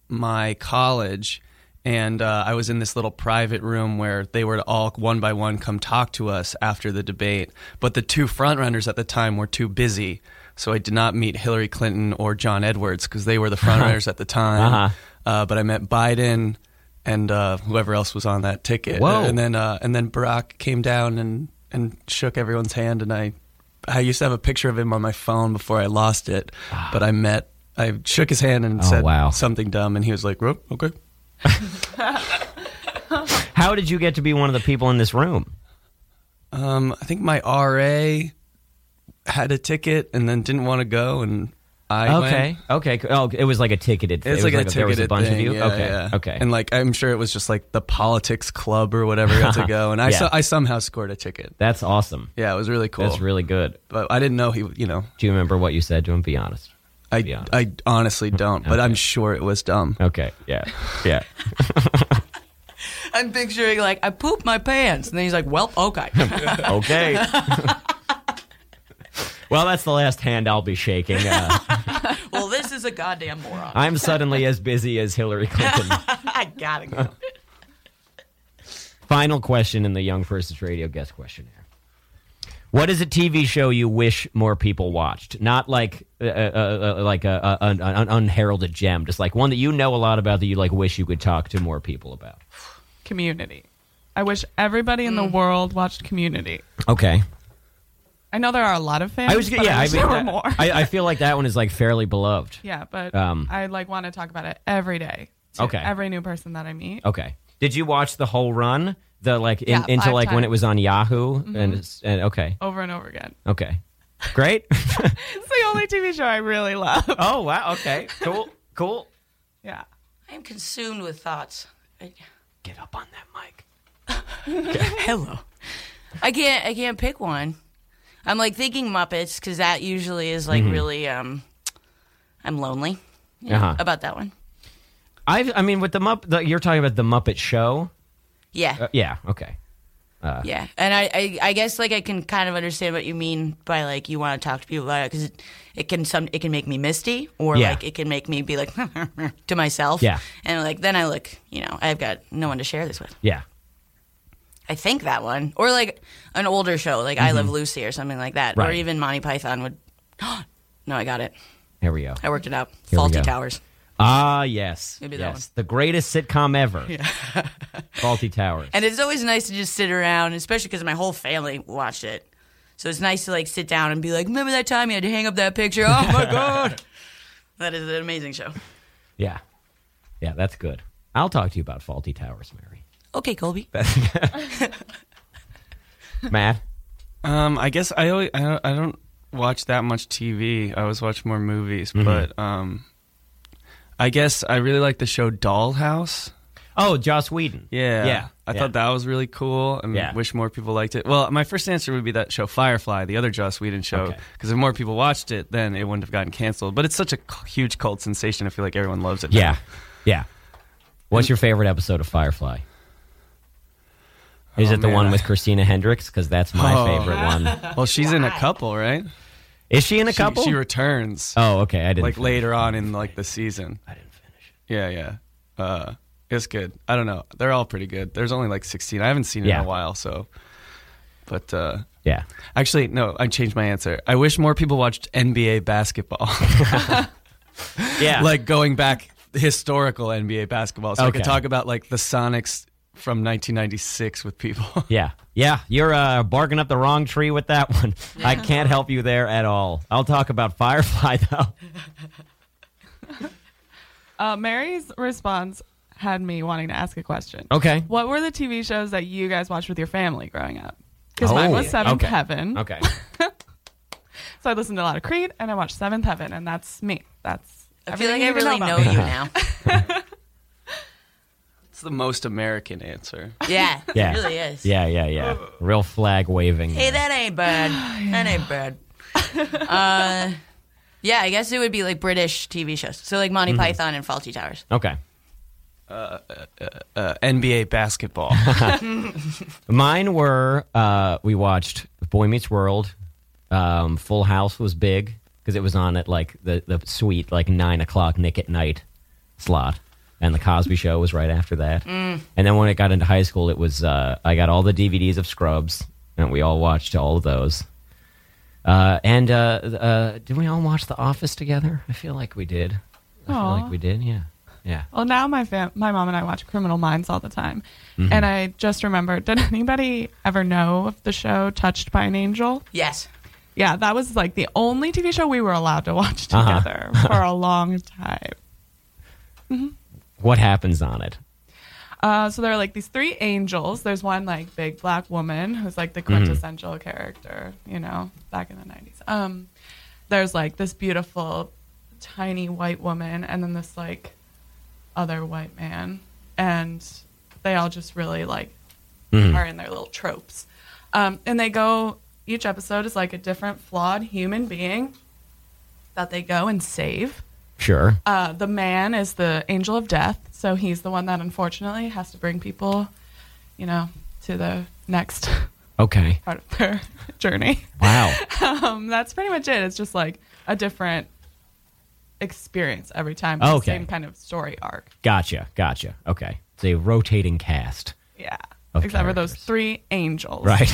my college, and uh, I was in this little private room where they were to all one by one come talk to us after the debate. But the two frontrunners at the time were too busy, so I did not meet Hillary Clinton or John Edwards because they were the frontrunners at the time. Uh-huh. Uh, but I met Biden and uh, whoever else was on that ticket. Whoa. And then uh, and then Barack came down and, and shook everyone's hand, and I I used to have a picture of him on my phone before I lost it. But I met I shook his hand and Oh, said wow. something dumb, and he was like, oh, "Okay." How did you get to be one of the people in this room? Um, I think my R A had a ticket and then didn't want to go, and I Okay. went. Okay. co- Oh, it was like a ticketed. It's it like was a like there was a ticketed bunch thing. of you. Yeah, okay. yeah. Okay. And like I'm sure it was just like the politics club or whatever got to go, and I Yeah. so, I somehow scored a ticket. That's awesome. Yeah, it was really cool. That's really good. But I didn't know he. You know, Do you remember what you said to him? Be honest. I Be honest. I honestly don't, but Okay. I'm sure it was dumb. Okay. Yeah. Yeah. I'm picturing like I pooped my pants, and then he's like, "Well, okay." Okay. Well, that's the last hand I'll be shaking. Uh, Well, this is a goddamn moron. I'm suddenly as busy as Hillary Clinton. I gotta go. Final question in the Young Versus Radio guest questionnaire. What is a T V show you wish more people watched? Not like uh, uh, uh, like a, a, an, an unheralded gem, just like one that you know a lot about that you like wish you could talk to more people about. Community. I wish everybody in the Mm. world watched Community. Okay. I know there are a lot of fans. I was but yeah, I I wish mean, there were uh, more. I, I feel like that one is like fairly beloved. yeah, but Um, I like want to talk about it every day. To Okay. Every new person that I meet. Okay. Did you watch the whole run? The like in, Yeah, into five like when times. it was on Yahoo and, it's, and okay, Over and over again. okay, great. It's the only T V show I really love. Oh wow, okay, cool, cool. Yeah. I am consumed with thoughts. I- Get up on that mic. Hello. I can't. I can't pick one. I'm like thinking Muppets because that usually is like really. Um, I'm lonely you know, Uh-huh. about that one. I I mean with the Mupp, the, you're talking about the Muppet Show. Yeah, Uh, yeah. Okay. yeah. And I, I, I guess like I can kind of understand what you mean by like you want to talk to people about it because it, it can some it can make me misty or Yeah. like it can make me be like to myself. Yeah. And like then I look, you know, I've got no one to share this with. Yeah. I think that one, or like an older show, like I Love Lucy or something like that, or Right. even Monty Python would. No, I got it. Here we go. I worked it out. Here we Faulty go. Towers. Ah yes, Maybe that yes, the greatest sitcom ever. Faulty Towers. And it's always nice to just sit around, especially because my whole family watched it. So it's nice to like sit down and be like, remember that time you had to hang up that picture? Oh my God. That is an amazing show. Yeah. Yeah, that's good. I'll talk to you about Faulty Towers, Mary. Okay, Colby. Matt? Um, I guess I always, I don't, I don't watch that much T V. I always watch more movies, Mm-hmm. but um, I guess I really like the show Dollhouse. Oh, Joss Whedon. Yeah, Yeah. I yeah. thought that was really cool, and Yeah. wish more people liked it. Well, my first answer would be that show Firefly, the other Joss Whedon show, Okay. because if more people watched it, then it wouldn't have gotten canceled. But it's such a c- huge cult sensation. I feel like everyone loves it. Yeah. now. Yeah. What's your favorite episode of Firefly? Is Oh, it the man, one I- with Christina Hendricks? Because that's my Oh. favorite one. Well, she's in a couple, right? Is she in a She- couple? She, returns. oh, okay. I didn't. like finish. later on in like the season. I didn't finish. Yeah, yeah. Uh, it's good. I don't know. They're all pretty good. There's only like sixteen. I haven't seen it Yeah. in a while, so. But uh, Yeah. actually, no. I changed my answer. I wish more people watched N B A basketball. Yeah. Like going back historical N B A basketball, so I Okay. could talk about like the Sonics from nineteen ninety-six with people. Yeah. Yeah. You're uh, barking up the wrong tree with that one. I can't help you there at all. I'll talk about Firefly, though. Uh, Mary's response had me wanting to ask a question. Okay. What were the T V shows that you guys watched with your family growing up? Because mine Oh, was Seventh okay. Heaven. Okay. So I listened to a lot of Creed, and I watched Seventh Heaven, and that's me. That's I feel like everything I you need to really know know about me. you now. It's the most American answer. Yeah, Yeah. it really is. Yeah, yeah, yeah. Real flag waving. Hey, that ain't bad. That ain't bad. uh, yeah, I guess it would be like British T V shows. So like Monty Python and Fawlty Towers. Okay. Uh, N B A basketball. Mine were, uh, we watched Boy Meets World. Um, Full House was big because it was on at like the, the sweet, like nine o'clock Nick at Night slot. And the Cosby Show was right after that. Mm. And then when it got into high school, it was, uh, I got all the D V Ds of Scrubs, and we all watched all of those. Uh, and uh, uh, did we all watch The Office together? I feel like we did. I feel Aw. like we did, yeah. Yeah. Well, now my fam- my mom and I watch Criminal Minds all the time. Mm-hmm. And I just remembered, did anybody ever know of the show Touched by an Angel? Yes. Yeah, that was like the only T V show we were allowed to watch Uh-huh. together for a long time. What happens on it? Uh, so there are like these three angels. There's one like big black woman who's like the quintessential character, you know, back in the nineties. Um, there's like this beautiful, tiny white woman, and then this like other white man, and they all just really like Mhm. are in their little tropes. Um, and they go. Each episode is like a different flawed human being that they go and save. Sure. Uh, the man is the angel of death, so he's the one that unfortunately has to bring people, you know, to the next Okay. part of their journey. Wow. Um, that's pretty much it. It's just like a different experience every time. It's Okay. the same kind of story arc. Gotcha. Gotcha. Okay. It's a rotating cast. Yeah. Of Except for those characters. three angels. Right.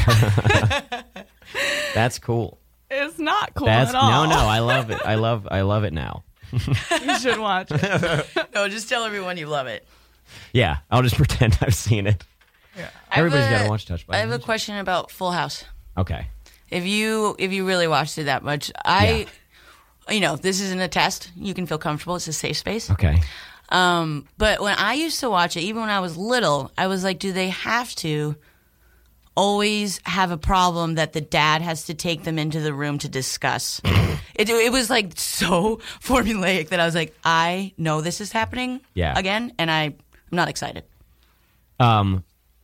That's cool. It's not cool That's at all. no, no. I love it. I love. I love it now. You should watch it. No, just tell everyone you love it. Yeah, I'll just pretend I've seen it. I have Everybody's a- got to watch Touched by I an have a Angel. question about Full House. Okay. If you if you really watched it that much, I, you know, this isn't a test. You can feel comfortable. It's a safe space. Okay. Um, but when I used to watch it, even when I was little, I was like, do they have to always have a problem that the dad has to take them into the room to discuss? it, it was like so formulaic that I was like, I know this is happening Yeah. again, and I, I'm not excited. Um.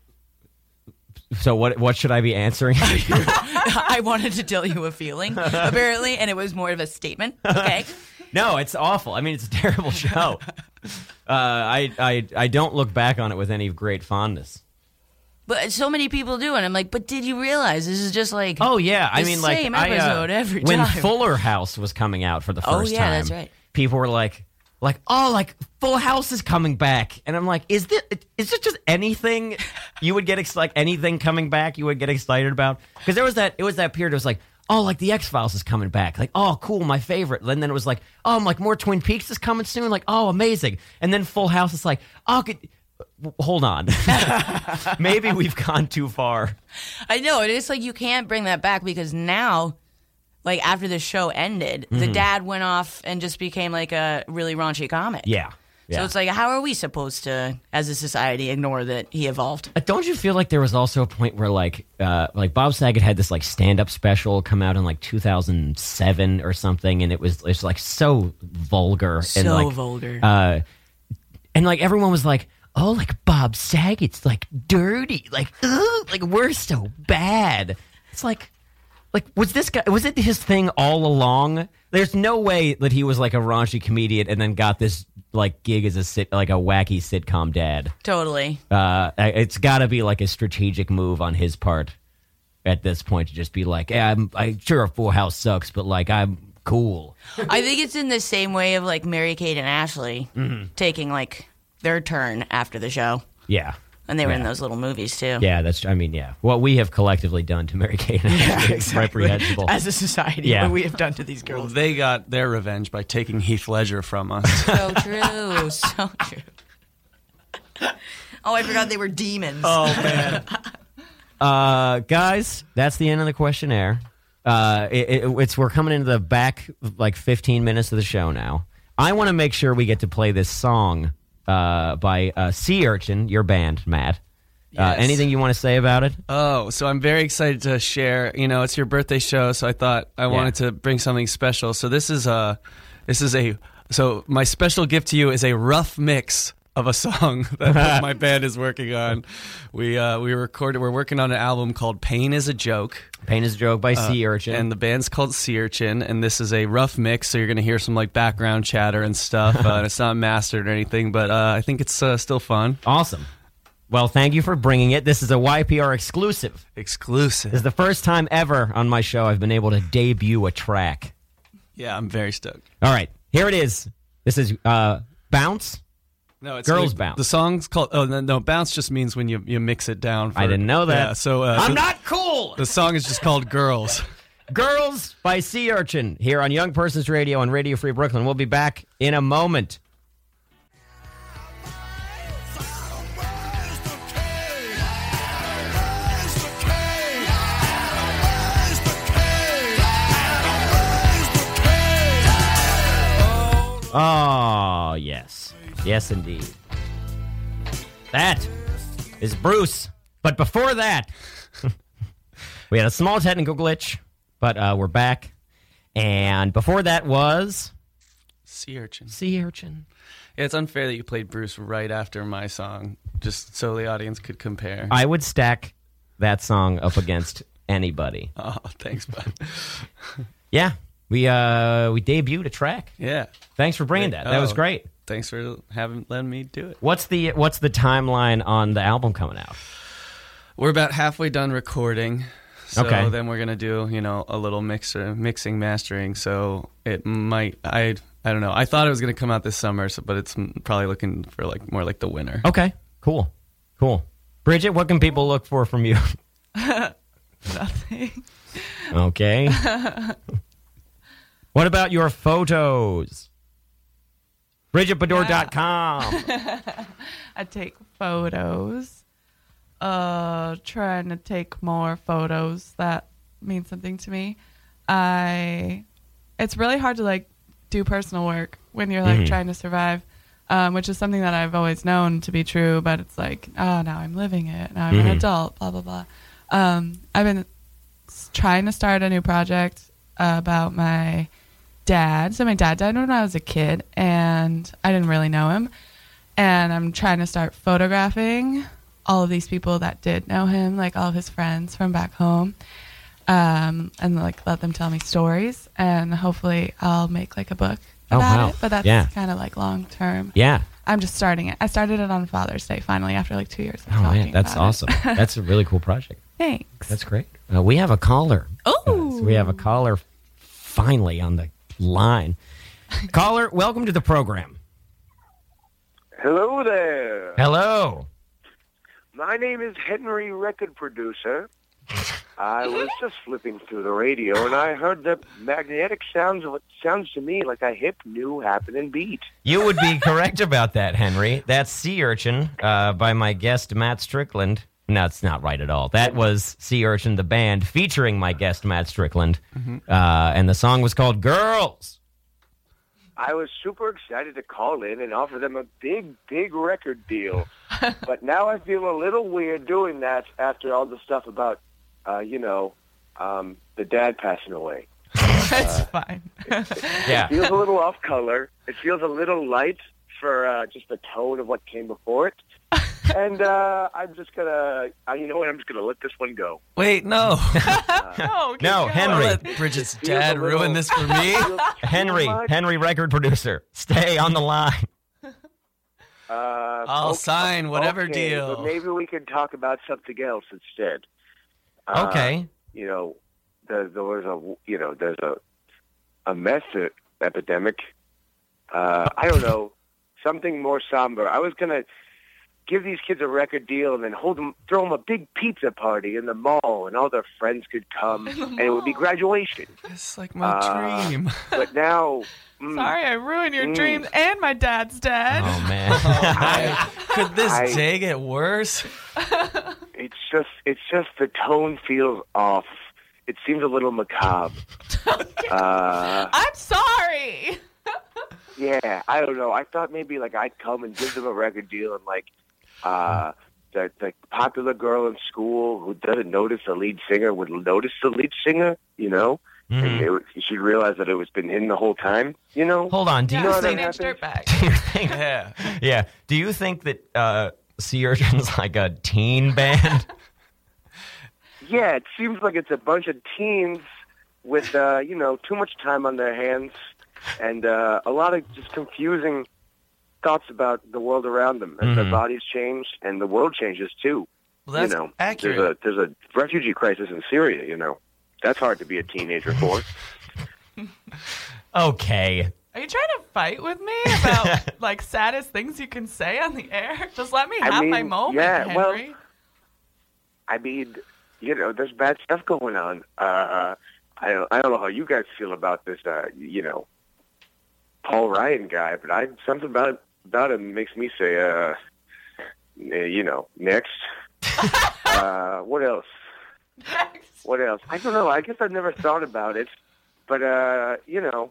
So what? What should I be answering? I wanted to tell you a feeling, apparently, and it was more of a statement. Okay. No, it's awful. I mean, it's a terrible show. Uh, I, I, I don't look back on it with any great fondness. But so many people do, and I'm like, but did you realize this is just like Oh yeah, I the mean, like same I, uh, episode every when time. Fuller House was coming out for the Oh, first yeah, time. that's right. People were like, like, oh, like Full House is coming back, and I'm like, is this is this just anything you would get ex- like anything coming back you would get excited about? Because there was that it was that period. It was like, oh, like the X Files is coming back, like oh, cool, my favorite. And then it was like, oh, I'm like more Twin Peaks is coming soon, like oh, amazing. And then Full House is like, oh, could, hold on, maybe we've gone too far. I know, it is like you can't bring that back because now like after the show ended, the dad went off and just became like a really raunchy comic. Yeah. Yeah. So it's like, how are we supposed to, as a society, ignore that he evolved? Uh, Don't you feel like there was also a point where like uh, like Bob Saget had this like stand up special come out in like two thousand seven or something, and it was it's like so vulgar So and like vulgar. uh, and like everyone was like, oh, like Bob Saget's like dirty, like ugh, like we're so bad. It's like. Like, was this guy, was it his thing all along? There's no way that he was like a raunchy comedian and then got this like gig as a sit, like a wacky sitcom dad. Totally. Uh, it's got to be like a strategic move on his part at this point to just be like, yeah, I'm, I'm sure Full House sucks, but like I'm cool. I think it's in the same way of like Mary Kate and Ashley taking like their turn after the show. Yeah. And they were in Yeah. those little movies too. Yeah, that's, I mean, yeah. What we have collectively done to Mary Kate and Ashley is reprehensible. As a society, Yeah. what we have done to these Well, girls. they got their revenge by taking Heath Ledger from us. So true. So true. Oh, I forgot they were demons. Oh, man. Uh, guys, that's the end of the questionnaire. Uh, it, it, it's we're coming into the back like fifteen minutes of the show now. I want to make sure we get to play this song uh, by uh, Sea Urchin, your band, Matt. Uh, Yes. anything you want to say about it? Oh, so I'm very excited to share. You know, it's your birthday show, so I thought I wanted to bring something special. So this is a, this is a, so my special gift to you is a rough mix of a song that my band is working on. We uh, we recorded. We're working on an album called "Pain Is a Joke." Pain is a Joke by Sea Urchin. And the band's called Sea Urchin, and this is a rough mix, so you're going to hear some like background chatter and stuff. Uh, and it's not mastered or anything, but uh, I think it's uh, still fun. Awesome. Well, thank you for bringing it. This is a Y P R exclusive. Exclusive. This is the first time ever on my show I've been able to debut a track. Yeah, I'm very stoked. All right, here it is. This is uh, Bounce. No, it's Girls the, Bounce. The song's called. Oh no, no, bounce just means when you you mix it down. For, I didn't know that. Yeah, so uh, I'm the, not cool. The song is just called "Girls." Girls by Sea Urchin here on Young Persons Radio on Radio Free Brooklyn. We'll be back in a moment. Oh, yes. Yes, indeed. That is Bruce. But before that, we had a small technical glitch, but uh, we're back. And before that was Sea Urchin. Sea Urchin. Yeah, it's unfair that you played Bruce right after my song, just so the audience could compare. I would stack that song up against anybody. Oh, thanks, bud. Yeah, we uh, we debuted a track. Yeah. Thanks for bringing that. That was Oh, great. Thanks for having letting me do it. What's the what's the timeline on the album coming out? We're about halfway done recording. So Okay. then we're gonna do, you know, a little mixer, mixing, mastering. So it might, I, I don't know. I thought it was gonna come out this summer, so, but it's probably looking for like more like the winter. Okay, cool, cool. Bridget, what can people look for from you? Nothing. Okay. What about your photos? Bridget Bador dot com. I take photos. Uh, trying to take more photos that mean something to me. I, it's really hard to like do personal work when you're like Mhm. trying to survive, um, which is something that I've always known to be true. But it's like, oh, now I'm living it. Now I'm an Mhm. adult. Blah blah blah. Um, I've been s- trying to start a new project uh, about my dad. So my dad died when I was a kid, and I didn't really know him. And I'm trying to start photographing all of these people that did know him, like all of his friends from back home, um, and like let them tell me stories. And hopefully, I'll make like a book Oh, about wow. it. But that's Yeah. kind of like long term. Yeah. I'm just starting it. I started it on Father's Day finally after like two years. Of Oh talking man, that's about it. awesome. That's a really cool project. Thanks. That's great. Uh, we have a caller. Oh, Uh, so we have a caller finally on the line. Caller, welcome to the program. Hello there. Hello. My name is Henry, record producer. I was just flipping through the radio, and I heard the magnetic sounds of what sounds to me like a hip, new, happening beat. You would be correct about that, Henry. That's Sea Urchin uh, by my guest, Matt Strickland. No, it's not right at all. That was Sea Urchin, the band, featuring my guest, Matt Strickland. Mm-hmm. Uh, and the song was called Girls. I was super excited to call in and offer them a big, big record deal. But now I feel a little weird doing that after all the stuff about, uh, you know, um, the dad passing away. It's Uh, fine. Yeah. It feels a little off color. It feels a little light for uh, just the tone of what came before it. And uh, I'm just going to, uh, you know what, I'm just going to let this one go. Wait, no. No, keep No, going. Henry. Let Bridget's Feels dad a little- ruin this for me. feels too Henry, much. Henry, record producer, stay on the line. Uh, I'll okay, sign whatever okay, deal. But maybe we could talk about something else instead. Uh, Okay. You know, there, there was a, you know, there's a, a meth e- epidemic. Uh, I don't know, something more somber. I was gonna give these kids a record deal and then hold them, throw them a big pizza party in the mall, and all their friends could come, and it would be graduation. It's like my Uh, dream. But now, mm, Sorry, I ruined your Mm. dreams, and my dad's dead. Oh, man. I, Could this I- day get worse? it's just, it's just the tone feels off. It seems a little macabre. uh, I'm sorry. yeah, I don't know. I thought maybe like I'd come and give them a record deal, and like uh, the the popular girl in school who doesn't notice the lead singer would notice the lead singer, you know, and Mhm. they would, she'd realize that it was been hidden the whole time, you know. Hold on. Do Yeah, you know think... that teenage happens? dirtbag. Do you think... Yeah. Yeah. Do you think that uh, Sea Urchin's like a teen band? Yeah, it seems like it's a bunch of teens with, uh, you know, too much time on their hands and uh, a lot of just confusing thoughts about the world around them as their Mhm. bodies change and the world changes too. Well, that's you know, accurate. There's a there's a refugee crisis in Syria. You know, that's hard to be a teenager for. Okay. Are you trying to fight with me about like saddest things you can say on the air? Just let me I have my mean, moment, yeah, well, Henry. I mean, you know, there's bad stuff going on. Uh, I don't I don't know how you guys feel about this. Uh, you know, Paul Ryan guy, but I something about about him makes me say, uh, you know, next. uh, what else? What else? I don't know. I guess I've never thought about it, but uh, you know,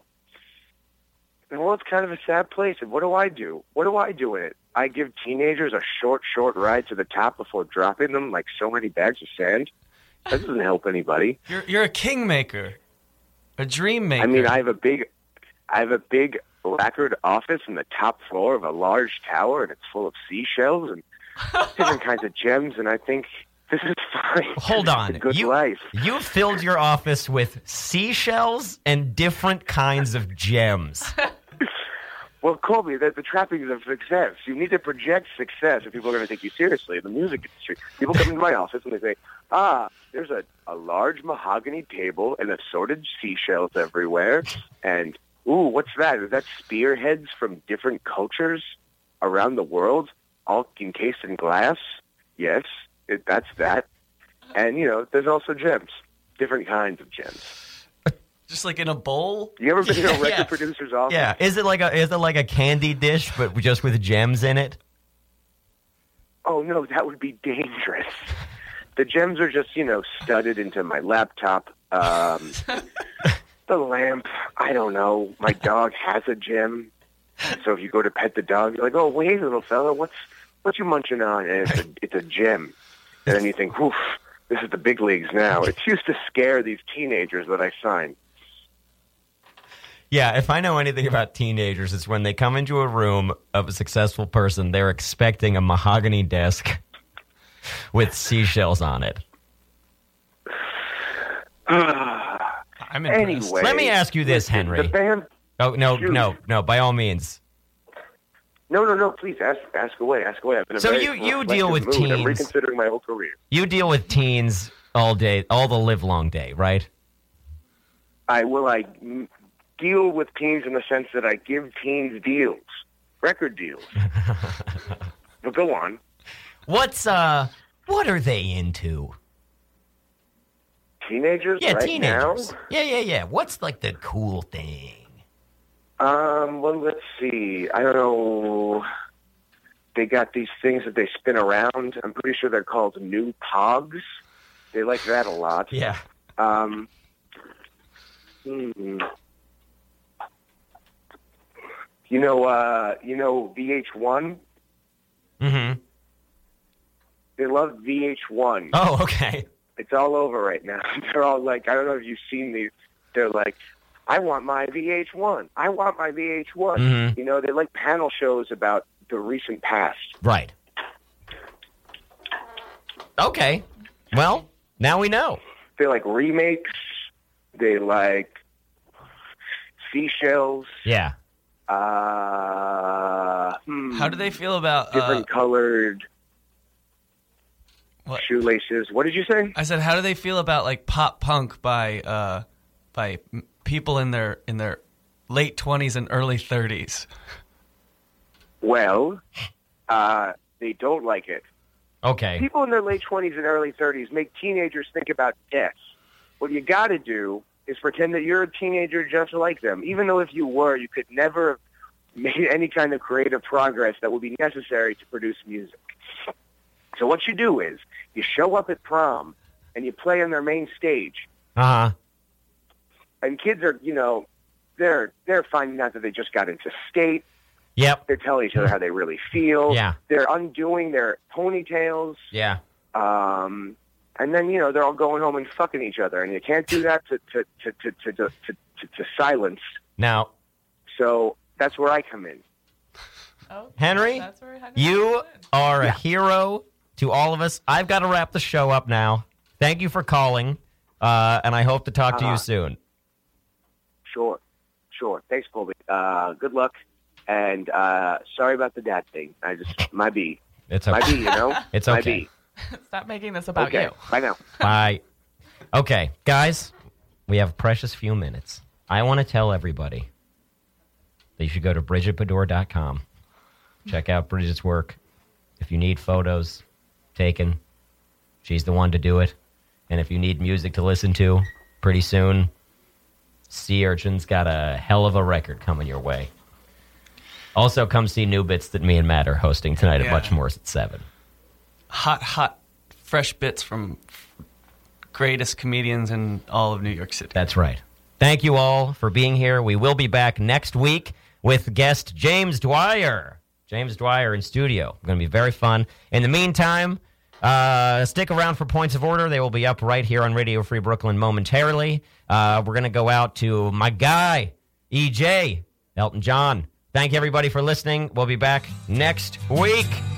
well, it's kind of a sad place. And what do I do? What do I do in it? I give teenagers a short, short ride to the top before dropping them like so many bags of sand. That doesn't help anybody. You're you're a kingmaker, a dream maker. I mean, I have a big, I have a big lacquered office in the top floor of a large tower, and it's full of seashells and different kinds of gems. And I think this is fine. Hold It's on. a good you, life. you filled your office with seashells and different kinds of gems. Well, Colby, the, the trappings of success. You need to project success if people are going to take you seriously in the music industry. People come into my office and they say, ah, there's a, a large mahogany table and assorted seashells everywhere. And, ooh, what's that? Is that spearheads from different cultures around the world, all encased in glass? Yes, it, that's that. And, you know, there's also gems, different kinds of gems. just like in a bowl. You ever been in a record Yeah. producer's office? Yeah. Is it like a is it like a candy dish but just with gems in it? Oh, no, that would be dangerous. The gems are just, you know, studded into my laptop. Um, the lamp, I don't know. My dog has a gem. So if you go to pet the dog, you're like, oh, wait, little fella, what's what you munching on? And it's a, it's a gem. And then you think, whew, this is the big leagues now. It used to scare these teenagers that I signed. Yeah, if I know anything about teenagers, it's when they come into a room of a successful person, they're expecting a mahogany desk with seashells on it. I'm impressed. Anyway. Let me ask you this, listen, Henry. The band... Oh, no, Shoot. no, no, by all means. No, no, no, please, ask ask away, ask away. I've been in a So very you- you deal reflective with mood. I'm teens. reconsidering my whole career. You deal with teens all day, all the live long day, right? I will I mm, deal with teens in the sense that I give teens deals, record deals. But go on. What's uh what are they into? Teenagers Yeah, right teenagers. Yeah, yeah, yeah. What's like the cool thing? now? Um, well, let's see. I don't know. they got these things that they spin around. I'm pretty sure they're called new Pogs. They like that a lot. Yeah. Um, hmm. You know, uh, you know V H one? Mm-hmm. They love V H one. Oh, okay. It's all over right now. They're all like, I don't know if you've seen these. They're like, I want my V H one. I want my V H one. Mm-hmm. You know, they like panel shows about the recent past. Right. Okay. Well, now we know. They like remakes. They like seashells. Yeah. Uh, hmm, How do they feel about different uh, colored what? shoelaces? What did you say? I said, how do they feel about like pop punk by uh, by m- people in their in their late twenties and early thirties? Well, uh, they don't like it. Okay. People in their late twenties and early thirties make teenagers think about death. What you got to do is pretend that you're a teenager just like them. Even though if you were, you could never have made any kind of creative progress that would be necessary to produce music. So what you do is you show up at prom and you play on their main stage. Uh-huh. And kids are, you know, they're they're finding out that they just got into skate. Yep. They're telling each other how they really feel. Yeah. They're undoing their ponytails. Yeah. Um, and then, you know, they're all going home and fucking each other. And you can't do that to, to, to, to, to, to, to, to silence. Now, So that's where I come in. Oh, Henry, that's where Henry you comes in. are a hero to all of us. I've got to wrap the show up now. Thank you for calling, uh, and I hope to talk to Uh-huh. you soon. Sure. Sure. Thanks, Colby. Uh, good luck. And uh, sorry about the dad thing. I just, my B. It's My okay. B, you know? It's My okay. B. Stop making this about Okay. you. Bye now. Bye. Okay, guys, we have a precious few minutes. I want to tell everybody that you should go to Bridget Bador dot com. Check out Bridget's work. If you need photos taken, she's the one to do it. And if you need music to listen to, pretty soon, Sea Urchin's got a hell of a record coming your way. Also, come see New Bits that me and Matt are hosting tonight at Yeah. Much More's at seven. Hot, hot, fresh bits from greatest comedians in all of New York City. That's right. Thank you all for being here. We will be back next week with guest James Dwyer. James Dwyer in studio. Going to be very fun. In the meantime, uh, stick around for Points of Order. They will be up right here on Radio Free Brooklyn momentarily. Uh, we're going to go out to my guy, E J, Elton John. Thank you, everybody, for listening. We'll be back next week.